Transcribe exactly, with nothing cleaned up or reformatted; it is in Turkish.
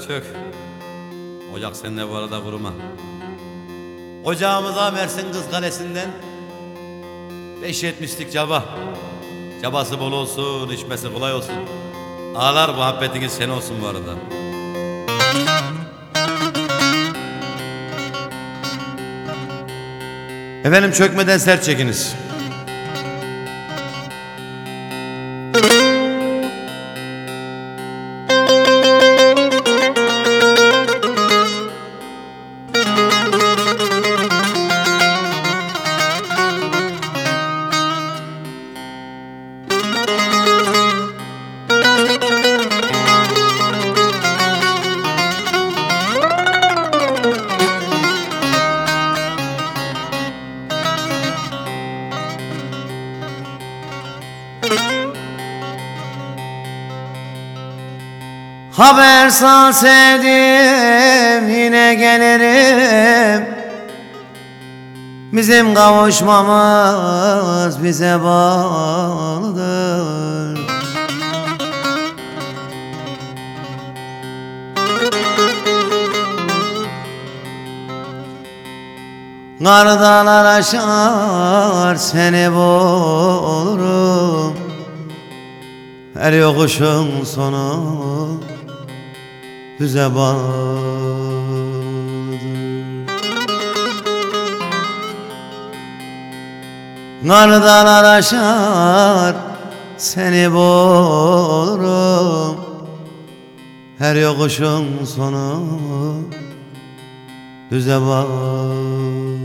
çök çök. Ocak seninle bu arada kuruma. Ocağımıza Mersin Kız Kalesi'nden beş yetmişlik caba. Cabası bol olsun, içmesi kolay olsun. Ağlar muhabbetiniz sen olsun bu arada. Efendim çökmeden sert çekiniz. Haber sal sevdim, yine gelirim. Bizim kavuşmamız bize bağlıdır. Kardalar aşar, seni bulurum. Her yokuşun sonu düze bağlıdır. Kardalar aşar, seni bulurum. Her yokuşun sonu düze bağlıdır.